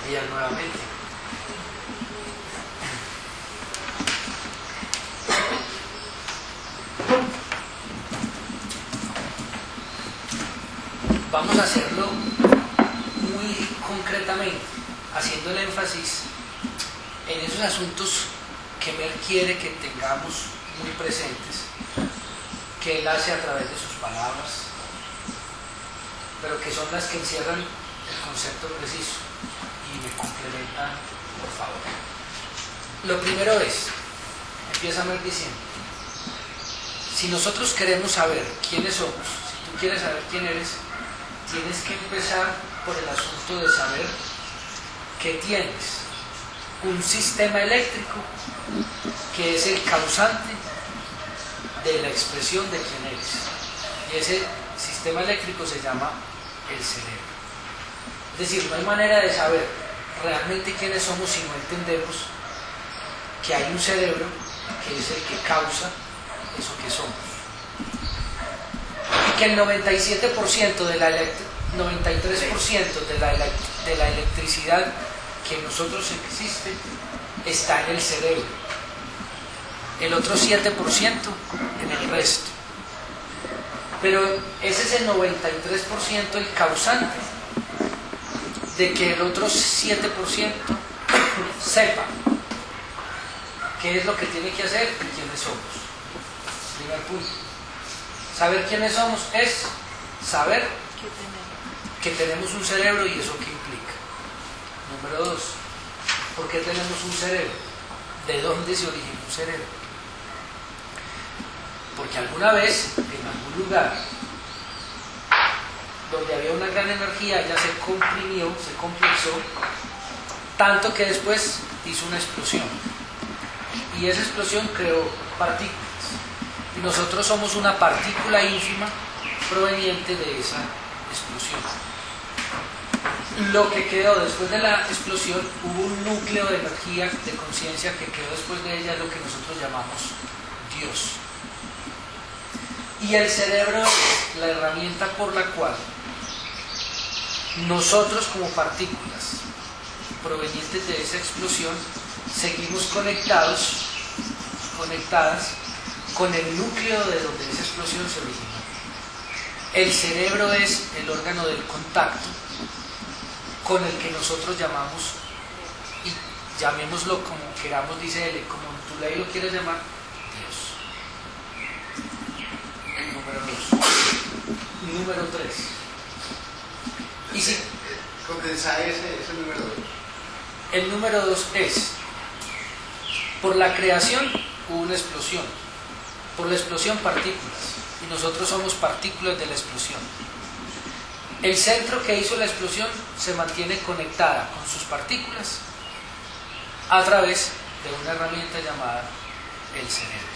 días nuevamente. Vamos a hacerlo muy concretamente, haciendo el énfasis en esos asuntos que Mer quiere que tengamos muy presentes, que él hace a través de sus palabras, pero que son las que encierran el concepto preciso y me complementan, por favor. Lo primero es, empieza Mer diciendo, si nosotros queremos saber quiénes somos, si tú quieres saber quién eres, tienes que empezar por el asunto de saber que tienes un sistema eléctrico que es el causante de la expresión de quién eres. Y ese sistema eléctrico se llama el cerebro. Es decir, no hay manera de saber realmente quiénes somos si no entendemos que hay un cerebro que es el que causa eso que somos. Y que el 97% de la 93% de la electricidad que en nosotros existe está en el cerebro. El otro 7% en el resto. Pero ese es el 93% el causante de que el otro 7% sepa qué es lo que tiene que hacer y quiénes somos. Primer punto. Saber quiénes somos es saber que tenemos un cerebro y eso qué implica. Número 2. ¿Por qué tenemos un cerebro? ¿De dónde se origina un cerebro? Porque alguna vez, en algún lugar donde había una gran energía, ya se comprimió, se complexó, tanto que después hizo una explosión. Y esa explosión creó partículas. Y nosotros somos una partícula ínfima proveniente de esa explosión. Lo que quedó después de la explosión, hubo un núcleo de energía, de conciencia que quedó después de ella, lo que nosotros llamamos Dios. Y el cerebro es la herramienta por la cual nosotros como partículas provenientes de esa explosión seguimos conectadas con el núcleo de donde esa explosión se originó. El cerebro es el órgano del contacto con el que nosotros llamamos, y llamémoslo como queramos, dice él, como tú ahí lo quieres llamar, Dios. Número 2. Número 3. Y si condensa ese número 2. El número 2 es, por la creación hubo una explosión, por la explosión partículas, y nosotros somos partículas de la explosión. El centro que hizo la explosión se mantiene conectada con sus partículas a través de una herramienta llamada el cerebro.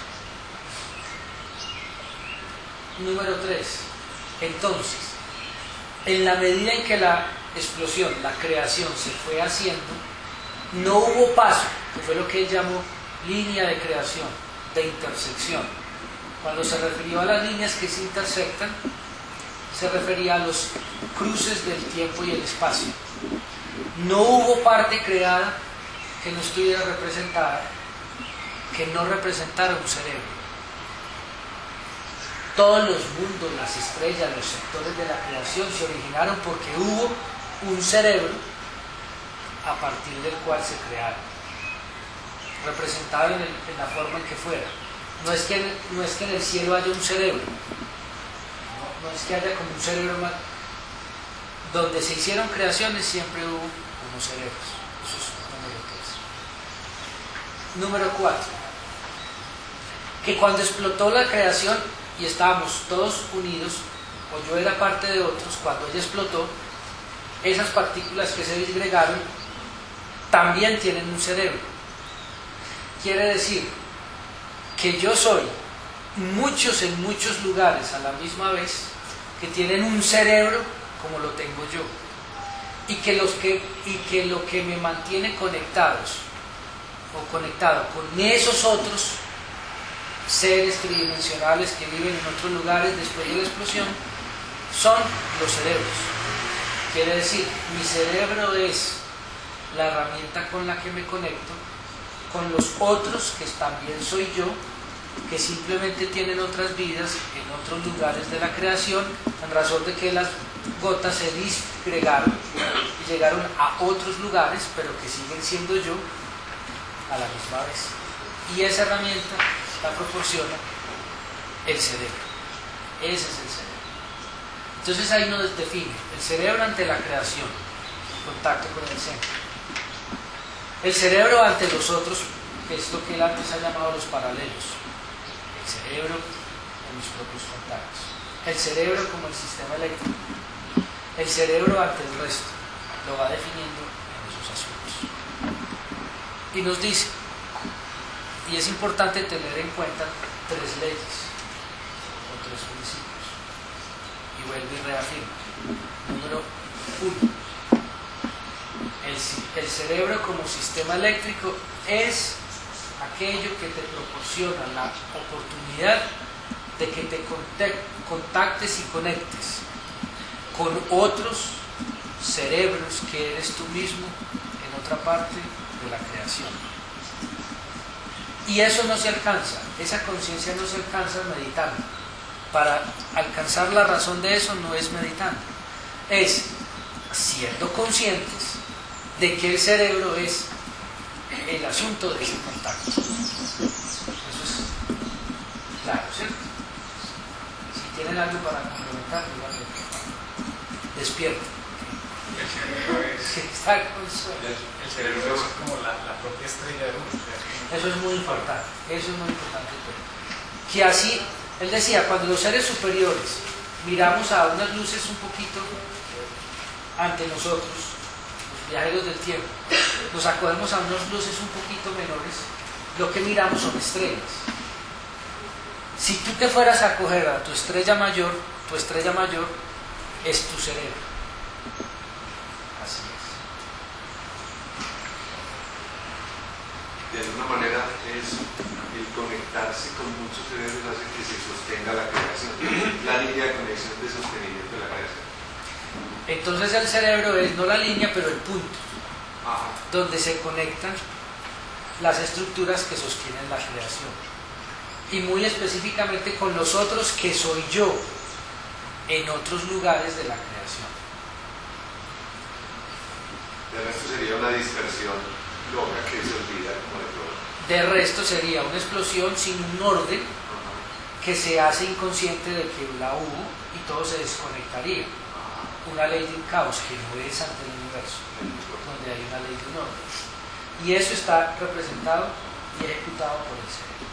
Número 3. Entonces, en la medida en que la explosión, la creación se fue haciendo, no hubo paso, que fue lo que él llamó línea de creación, de intersección. Cuando se refirió a las líneas que se intersectan, se refería a los cruces del tiempo y el espacio. No hubo parte creada que no estuviera representada, que no representara un cerebro. Todos los mundos, las estrellas, los sectores de la creación se originaron porque hubo un cerebro a partir del cual se crearon, representado en la forma en que fuera. No es que en el cielo haya un cerebro, no es que haya como un cerebro más. Donde se hicieron creaciones siempre hubo unos cerebros. Eso es número 3. Número 4. Que cuando explotó la creación y estábamos todos unidos, o yo era parte de otros, cuando ella explotó, esas partículas que se disgregaron también tienen un cerebro. Quiere decir que yo soy muchos en muchos lugares a la misma vez que tienen un cerebro como lo tengo yo, y que lo que me mantiene conectados o conectado con esos otros seres tridimensionales que viven en otros lugares después de la explosión son los cerebros. Quiere decir, mi cerebro es la herramienta con la que me conecto con los otros que también soy yo, que simplemente tienen otras vidas en otros lugares de la creación, en razón de que las gotas se disgregaron y llegaron a otros lugares, pero que siguen siendo yo a la misma vez. Y esa herramienta la proporciona el cerebro. Ese es el cerebro. Entonces ahí nos define el cerebro ante la creación, contacto con el centro. El cerebro ante los otros, que es lo que él antes ha llamado los paralelos. El cerebro en mis propios contactos. El cerebro como el sistema eléctrico. El cerebro ante el resto. Lo va definiendo en esos asuntos. Y nos dice, y es importante tener en cuenta tres leyes o tres principios. Y vuelve y reafirma. Número 1. El cerebro como sistema eléctrico es aquello que te proporciona la oportunidad de que te contactes y conectes con otros cerebros que eres tú mismo en otra parte de la creación. Y eso no se alcanza, esa conciencia no se alcanza meditando. Para alcanzar la razón de eso no es meditando, es siendo conscientes de que el cerebro es el asunto de ese contacto. Eso es claro, ¿cierto? Si tienen algo para complementar, despierten. El cerebro es, el cerebro es como la propia estrella de uno. Eso es muy importante, que así, él decía, cuando los seres superiores miramos a unas luces un poquito ante nosotros, viajeros del tiempo, nos acogemos a unas luces un poquito menores, lo que miramos son estrellas. Si tú te fueras a acoger a tu estrella mayor es tu cerebro. Así es. De alguna manera es el conectarse con muchos cerebros hace que se sostenga la creación, la línea de conexión de sostenimiento de la creación. Entonces el cerebro es no la línea, pero el punto, donde se conectan las estructuras que sostienen la creación. Y muy específicamente con los otros que soy yo en otros lugares de la creación. De resto sería una dispersión loca que se olvida como de todo. De resto sería una explosión sin un orden que se hace inconsciente de que la hubo y todo se desconectaría. Una ley de un caos que no es ante el universo, donde hay una ley de un orden. Y eso está representado y ejecutado por el cerebro.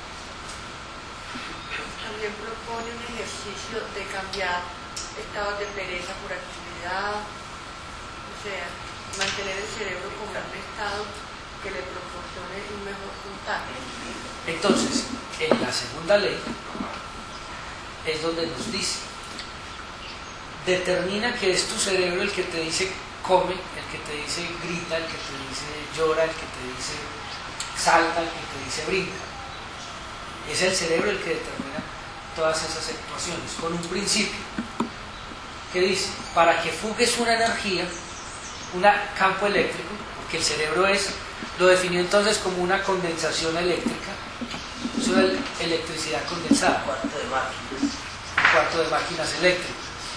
También propone un ejercicio de cambiar estados de pereza por actividad, o sea, mantener el cerebro como un estado que le proporcione un mejor contacto. Entonces, en la segunda ley es donde nos dice: determina que es tu cerebro el que te dice come, el que te dice grita, el que te dice llora, el que te dice salta, el que te dice brinca. Es el cerebro el que determina todas esas actuaciones, con un principio que dice, para que fugues una energía, un campo eléctrico, porque el cerebro lo definió entonces como una condensación eléctrica, es una electricidad condensada, un cuarto de máquinas eléctricas.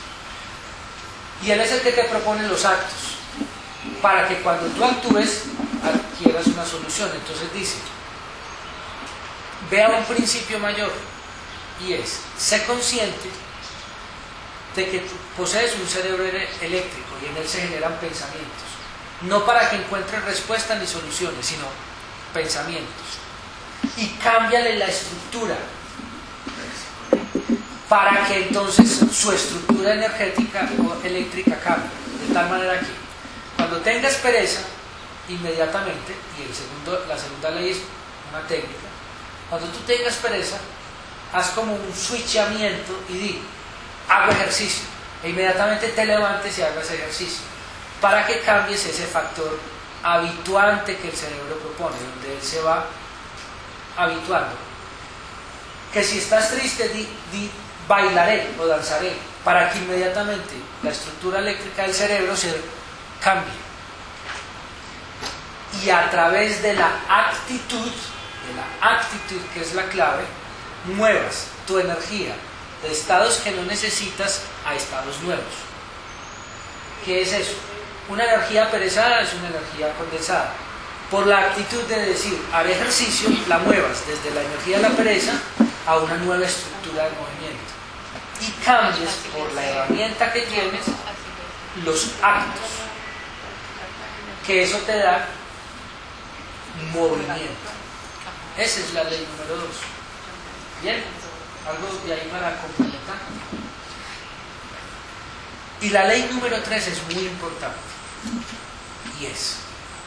Y él es el que te propone los actos, para que cuando tú actúes adquieras una solución. Entonces dice, ve a un principio mayor, y es, sé consciente de que tú posees un cerebro eléctrico y en él se generan pensamientos, no para que encuentres respuestas ni soluciones, sino pensamientos. Y cámbiale la estructura, para que entonces su estructura energética o eléctrica cambie, de tal manera que cuando tengas pereza, inmediatamente, y la segunda ley es una técnica, cuando tú tengas pereza, haz como un switchamiento y di, hago ejercicio, e inmediatamente te levantes y hagas ejercicio, para que cambies ese factor habituante que el cerebro propone, donde él se va habituando. Que si estás triste, di bailaré o danzaré, para que inmediatamente la estructura eléctrica del cerebro se cambie. y a través de la actitud que es la clave, muevas tu energía de estados que no necesitas a estados nuevos. ¿Qué es eso? Una energía perezada es una energía condensada. Por la actitud de decir, al ejercicio, la muevas desde la energía de la pereza a una nueva estructura de movimiento. Y cambies por la herramienta que tienes los actos. Que eso te da movimiento. Esa es la ley número 2. ¿Bien? Algo de ahí para complementar. Y la ley número 3 es muy importante. Y es: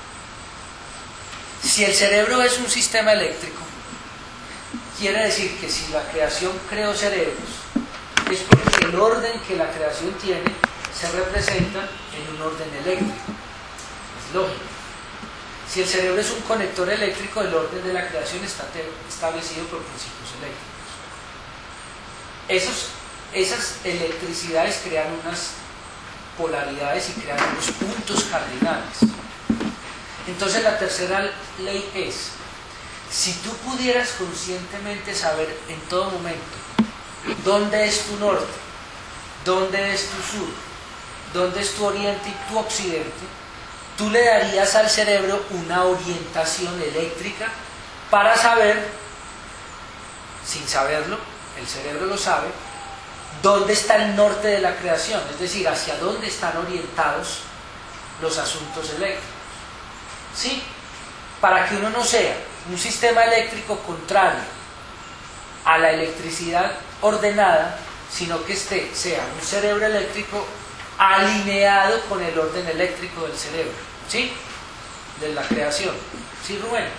si el cerebro es un sistema eléctrico, quiere decir que si la creación creó cerebros, es porque el orden que la creación tiene se representa en un orden eléctrico. Es lógico. Si el cerebro es un conector eléctrico, el orden de la creación está establecido por principios eléctricos. Esas electricidades crean unas polaridades y crean unos puntos cardinales. Entonces la tercera ley es: si tú pudieras conscientemente saber en todo momento dónde es tu norte, dónde es tu sur, dónde es tu oriente y tu occidente, tú le darías al cerebro una orientación eléctrica para saber, sin saberlo, el cerebro lo sabe, dónde está el norte de la creación, es decir, hacia dónde están orientados los asuntos eléctricos. ¿Sí? Para que uno no sea un sistema eléctrico contrario a la electricidad ordenada, sino que sea un cerebro eléctrico alineado con el orden eléctrico del cerebro, ¿sí? De la creación. ¿Sí, Rubén?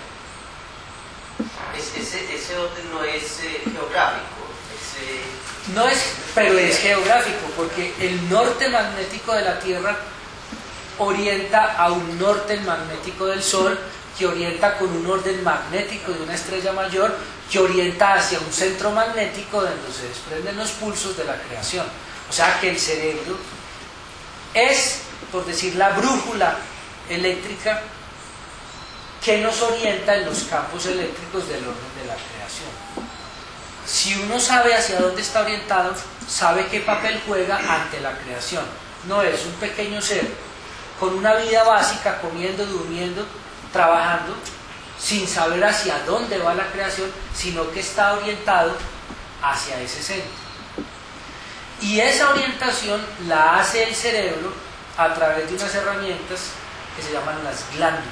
Ese orden no es geográfico. No es, pero es geográfico, porque el norte magnético de la Tierra orienta a un norte magnético del Sol, que orienta con un orden magnético de una estrella mayor, que orienta hacia un centro magnético donde se desprenden los pulsos de la creación. O sea que el cerebro es, por decir, la brújula eléctrica que nos orienta en los campos eléctricos del orden de la creación. Si uno sabe hacia dónde está orientado, sabe qué papel juega ante la creación. No es un pequeño ser con una vida básica, comiendo, durmiendo, trabajando, sin saber hacia dónde va la creación, sino que está orientado hacia ese centro. Y esa orientación la hace el cerebro a través de unas herramientas que se llaman las glándulas.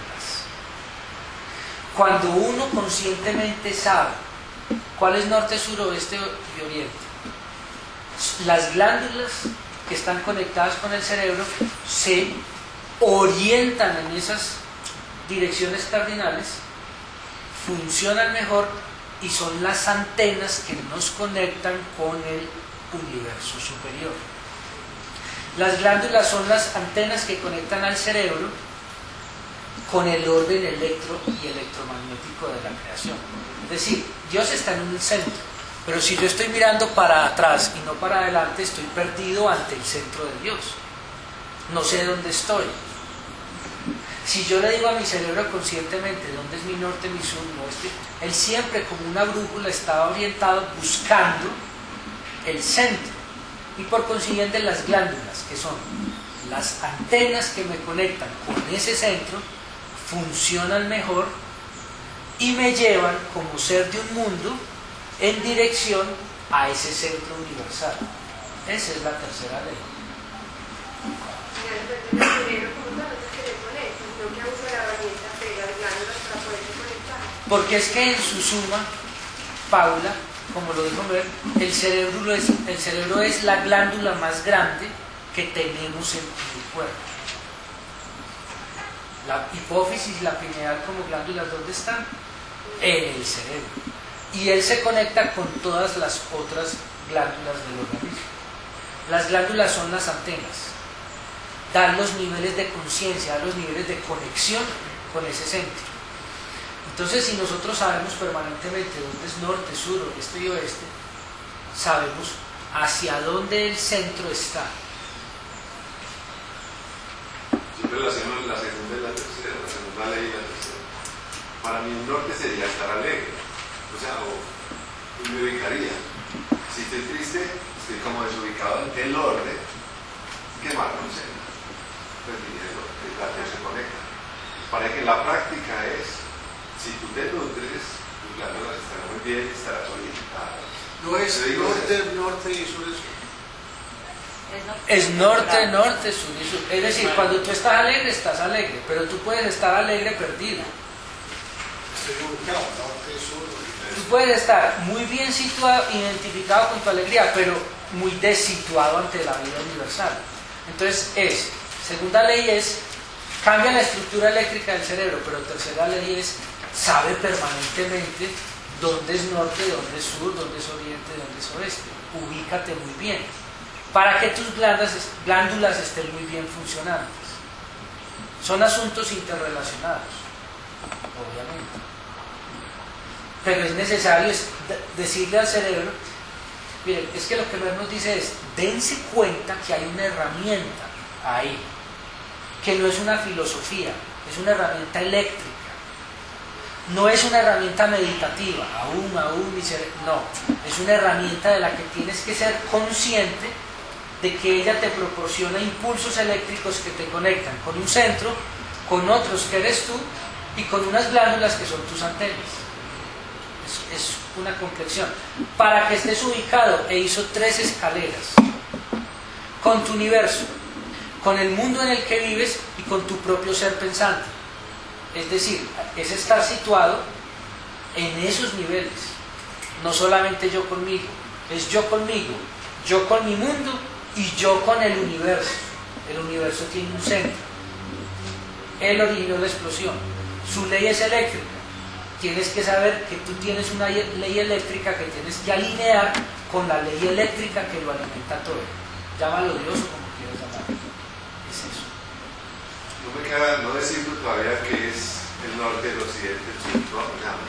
Cuando uno conscientemente sabe cuál es norte, sur, oeste y oriente, las glándulas que están conectadas con el cerebro se orientan en esas direcciones cardinales, funcionan mejor y son las antenas que nos conectan con el universo superior. Las glándulas son las antenas que conectan al cerebro con el orden electro y electromagnético de la creación. Es decir, Dios está en un centro, pero si yo estoy mirando para atrás y no para adelante, estoy perdido ante el centro de Dios. No sé dónde estoy. Si yo le digo a mi cerebro conscientemente dónde es mi norte, mi sur, mi oeste, él siempre como una brújula está orientado buscando el centro. Y por consiguiente las glándulas, que son las antenas que me conectan con ese centro, funcionan mejor y me llevan como ser de un mundo en dirección a ese centro universal. Esa es la tercera ley. Porque es que en su suma, Paula, como lo dijo Mer, el cerebro es la glándula más grande que tenemos en el cuerpo. La hipófisis, la pineal como glándulas, ¿dónde están? En el cerebro. Y él se conecta con todas las otras glándulas del organismo. Las glándulas son las antenas. Dan los niveles de conciencia, dan los niveles de conexión con ese centro. Entonces, si nosotros sabemos permanentemente dónde es norte, sur, oeste y oeste, sabemos hacia dónde el centro está. Siempre relacionan la segunda y la tercera. La segunda segunda ley y la tercera. Para mí un norte sería estar alegre, o sea, me ubicaría. Si estoy triste, estoy como desubicado ante el orden, ¿qué más? No sé. Pues la que se conecta. Para que la práctica es, si tú te nutres, tus glándulas estarán muy bien, estarás solidificado. No es norte y sur. Es norte, norte, sur y sur. Es decir, cuando tú estás alegre, pero tú puedes estar alegre perdido. Estoy ubicado, norte, sur. Tú puedes estar muy bien situado, identificado con tu alegría, pero muy desituado ante la vida universal. Entonces segunda ley es, cambia la estructura eléctrica del cerebro, pero tercera ley es, sabe permanentemente dónde es norte, dónde es sur, dónde es oriente, dónde es oeste. Ubícate muy bien, para que tus glándulas estén muy bien funcionantes. Son asuntos interrelacionados, obviamente. Pero es necesario decirle al cerebro, miren, es que lo que Mer nos dice es, dense cuenta que hay una herramienta ahí, que no es una filosofía, es una herramienta eléctrica, no es una herramienta meditativa, no, es una herramienta de la que tienes que ser consciente de que ella te proporciona impulsos eléctricos que te conectan con un centro, con otros que eres tú y con unas glándulas que son tus antenas. Es una complexión. Para que estés ubicado, hizo 3 escaleras con tu universo, con el mundo en el que vives y con tu propio ser pensante. Es decir, es estar situado en esos niveles. No solamente yo conmigo, es yo conmigo, yo con mi mundo y yo con el universo. El universo tiene un centro. Él originó la explosión. Su ley es eléctrica. Tienes que saber que tú tienes una ley eléctrica que tienes que alinear con la ley eléctrica que lo alimenta todo. Llámalo Dios o como quieras llamarlo. Es eso. No me queda no decirlo todavía que es el norte, el occidente, el sur,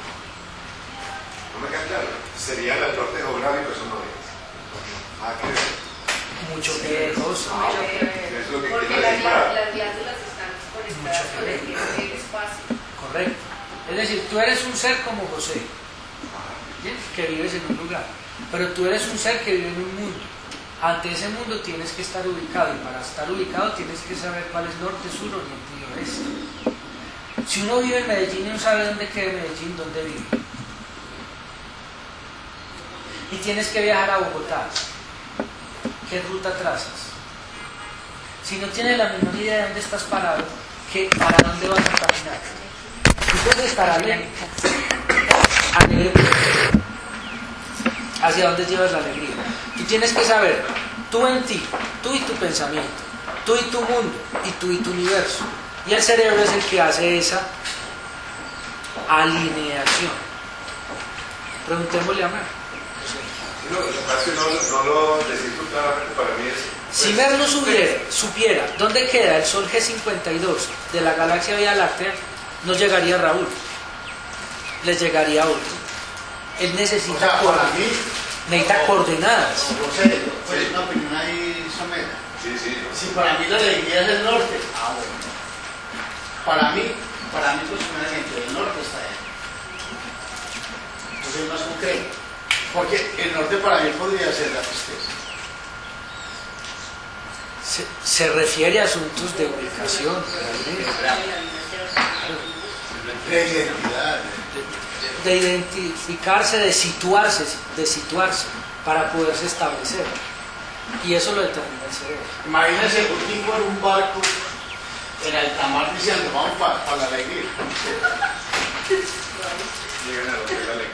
no me queda claro. Sería el norte geográfico, eso no es. Nada que ver. Mucho que ver, José. Es lo que porque quiero las decir. glándulas están conectadas con el espacio. Correcto. Es decir, tú eres un ser como José, ¿sí? Que vives en un lugar, pero tú eres un ser que vive en un mundo. Ante ese mundo tienes que estar ubicado, y para estar ubicado tienes que saber cuál es norte, sur, oriente y oeste. Si uno vive en Medellín y no sabe dónde queda Medellín, ¿dónde vive? Y tienes que viajar a Bogotá, ¿qué ruta trazas? Si no tienes la menor idea de dónde estás parado, ¿para dónde vas a caminar? Tú puedes estar alegre. ¿Hacia dónde llevas la alegría? Tú tienes que saber, tú en ti, tú y tu pensamiento, tú y tu mundo, y tú y tu universo. Y el cerebro es el que hace esa alineación. Preguntémosle a Mer. No, lo que pasa es que no lo descifro claramente para mí es... Si Mer no supiera dónde queda el Sol G52 de la galaxia Vía Láctea, no llegaría Raúl, les llegaría otro. Él necesita coordenadas. José, pues una opinión ahí somera. Sí. Si para mí la alegría es el norte, bueno. Para mí personalmente el norte está ahí. Yo soy más concreto. Porque el norte para mí podría ser la tristeza. Se refiere a asuntos de ubicación, De identidad. de identificarse, de situarse para poderse establecer. Y eso lo determina el cerebro. Imagínense un tipo en un barco en alta mar diciendo vamos para la alegría. Llegan a lo que es la ley.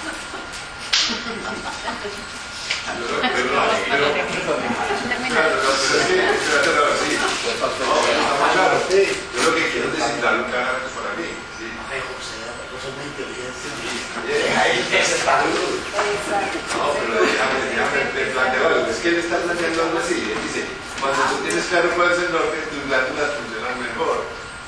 Yo lo que quiero es designar un carácter para mí. No, pero déjame plantear algo. Es que él está planteando algo así. Él dice, cuando tú tienes claro cuál es el norte, tus glándulas funcionan mejor.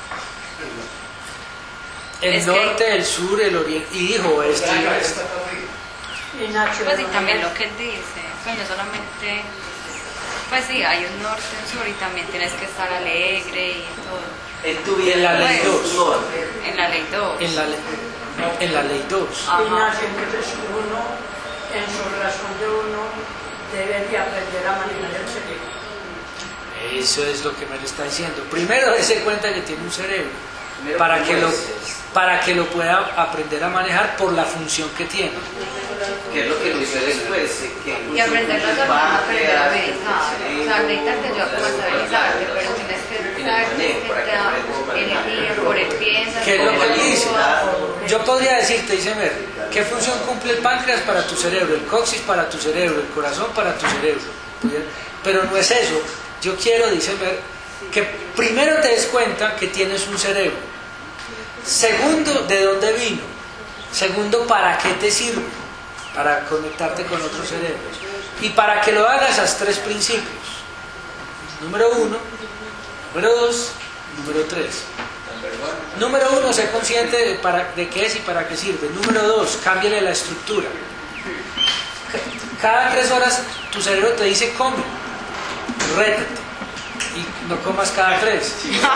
El norte, el sur, el oriente, y dijo oeste y oeste. Pues y también lo que él dice, que no solamente Pues sí, hay un norte, un sur y también tienes que estar alegre y todo. En tu vida En la ley no 2. es un orden. En la ley 2. En la ley 2. Ajá. Entonces uno, en su razón de uno, debe de aprender a manejar el cerebro. Eso es lo que me lo está diciendo. Primero dése cuenta que tiene un cerebro Primero, para ¿cómo que lo, es? para que lo pueda aprender a manejar por la función que tiene. Que es lo que lo hizo después. Que Y aprender las va hormonas, a aprender crear a meditar. O sea, meditar te ayuda como a estabilizarte, pero tienes que saber que te da energía, por el piensas. ¿Qué es lo que por dice? actúas. Yo podría decirte, dice Mer, ¿qué función cumple el páncreas para tu cerebro, el coxis para tu cerebro, el corazón para tu cerebro? Pero no es eso. Yo quiero, dice Mer, que primero te des cuenta que tienes un cerebro. Segundo, ¿de dónde vino? Segundo, ¿para qué te sirve? Para conectarte con otros cerebros. Y para que lo hagas, haz 3 principios. Número 1, número 2, número 3. Número 1, sé consciente de qué es y para qué sirve. Número 2, cámbiale la estructura. Cada 3 horas tu cerebro te dice come, rétate. Y no comas cada 3.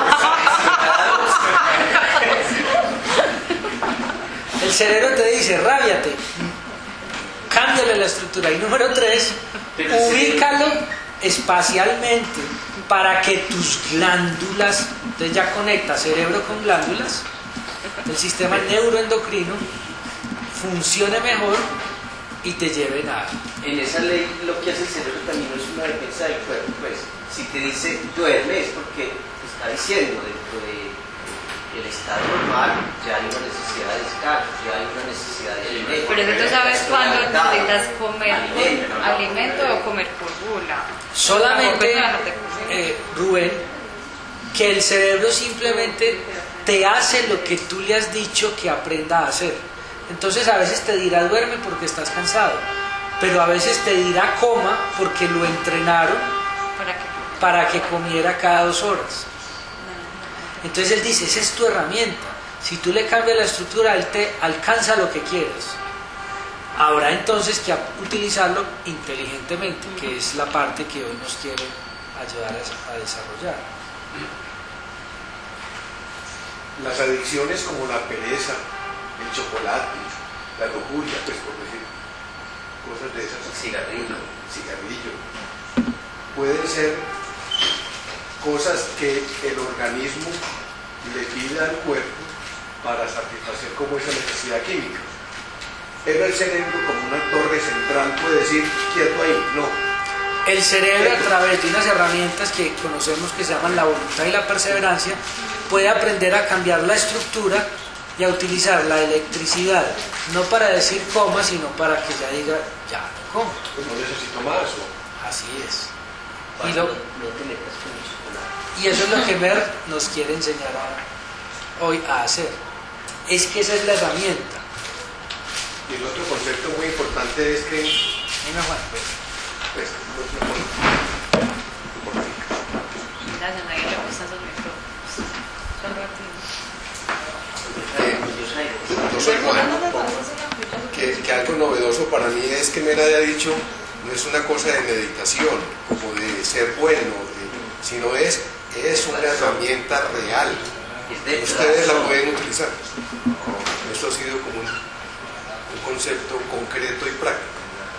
El cerebro te dice rábiate, cámbiale la estructura. Y número 3, ubícalo espacialmente para que tus glándulas, entonces ya conecta cerebro con glándulas, el sistema neuroendocrino funcione mejor y te lleve a... En esa ley lo que hace el cerebro también no es una defensa del cuerpo, pues si te dice duerme es porque te está diciendo dentro del estado normal ya hay una necesidad de descanso, ya hay una necesidad de alimento. Pero eso tú sabes cuándo necesitas comer alimento o comer por gula. Solamente, Tampoco es nada, Rubén, que el cerebro simplemente te hace lo que tú le has dicho que aprenda a hacer. Entonces a veces te dirá duerme porque estás cansado, pero a veces te dirá coma porque lo entrenaron para que comiera cada 2 horas. Entonces él dice, esa es tu herramienta. Si tú le cambias la estructura, él te alcanza lo que quieras. Habrá entonces que utilizarlo inteligentemente, que es la parte que hoy nos quiere ayudar a desarrollar. Las adicciones como la pereza, el chocolate, la lujuria, pues por decir cosas de esas, cigarrillo, pueden ser cosas que el organismo le pide al cuerpo para satisfacer como esa necesidad química. Pero el cerebro, como una torre central, puede decir quieto ahí, no. El cerebro, a través de unas herramientas que conocemos que se llaman la voluntad y la perseverancia, puede aprender a cambiar la estructura y a utilizar la electricidad, no para decir coma, sino para que ya diga, ya no como. Pues no necesito más. Así es. Y no te metas con el chocolate. Y eso es lo que Mer nos quiere enseñar hoy a hacer. Es que esa es la herramienta. Y el otro concepto muy importante es que... Venga, Juan, pues, Gracias, nadie le gusta esos micrófonos. Son yo soy Juan, que algo novedoso para mí es que Mera haya dicho, no es una cosa de meditación, como de ser bueno, sino es una herramienta real. Ustedes la pueden utilizar. Esto ha sido como un concepto concreto y práctico.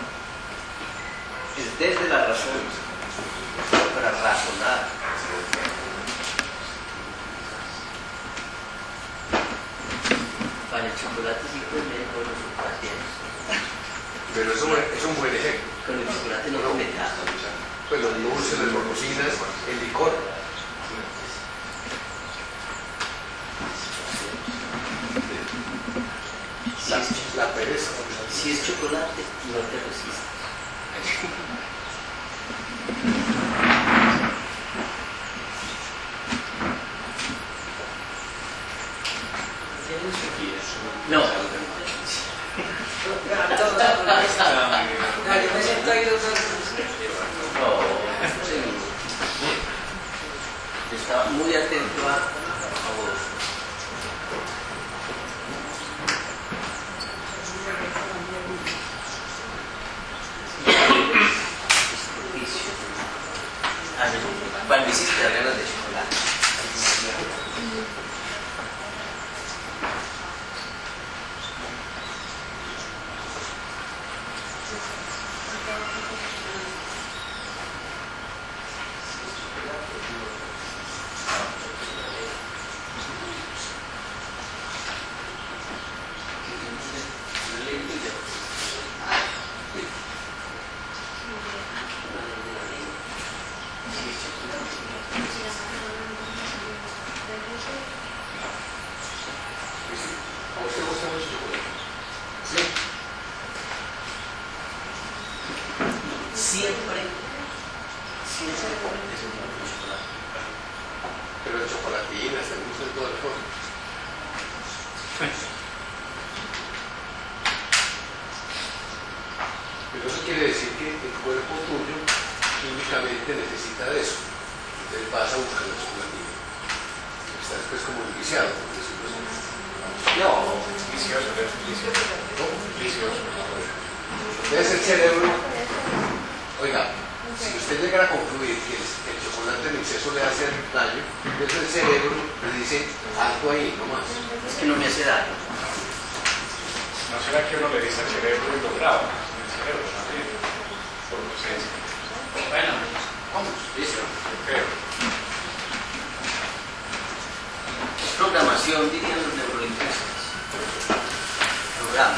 Es desde la razón, para razonar. Para el chocolate sí puede ver con los pacientes. Pero eso es un buen ejemplo. Con el chocolate no lo metas. Pues los dulces, las golosinas, el licor. La pereza. Si es chocolate, no te resistas. No. yo me siento ahí los dos. No. Yo estaba muy atento a vos. Para mí sí te da ganas de chocolate. Pero el chocolatina, se gusta en todas las formas. Pero eso quiere decir que el cuerpo tuyo químicamente necesita de eso. Entonces vas a buscar la chocolatina. Estás pues como viciado, por decirlo así. No, Vicioso, vicioso. ¿Cómo? Vicioso. Entonces el cerebro, oiga, si usted llegara a concluir que el chocolate en exceso le hace daño, entonces el cerebro le dice algo ahí, no más. es que no me hace daño. ¿No será que uno le dice al cerebro y lo graba? El cerebro también, por docencia. Bueno, vamos. Listo. Yo creo. Es programación, dirían los neurolingüistas. Programa.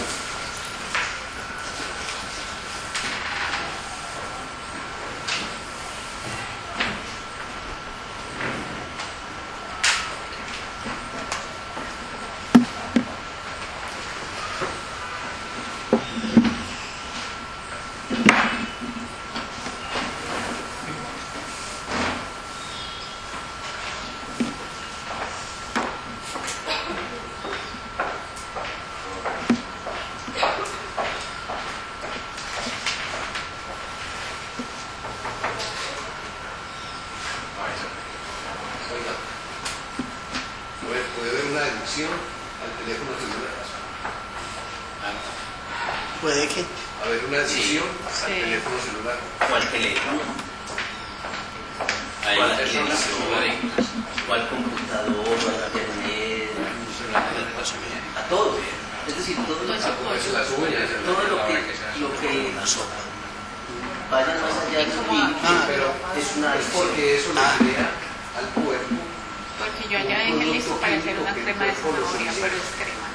Oiga, puede haber una adicción al teléfono celular. ¿Puede que? Haber una adicción al Sí. teléfono celular. O al teléfono. Hay O a la personas que son televisión, adictas. o al computador, o al internet, a todo. Es decir, todo lo Pues que, sí, Pues las uñas, todo lo que vaya más allá del límite, pero es una es porque eso le crea al cuerpo. Porque yo allá dejé listo para hacer una crema de zanahoria, pero es crema.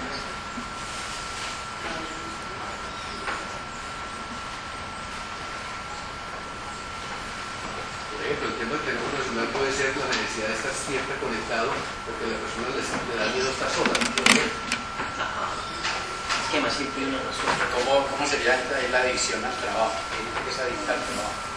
Por ejemplo, el tema del teléfono celular puede ser la necesidad de estar siempre conectado porque a la persona le da miedo estar sola. Ajá. Es que además siempre hay una razón. ¿Cómo sería ahí la adicción al trabajo? Hay gente que es adicta al trabajo.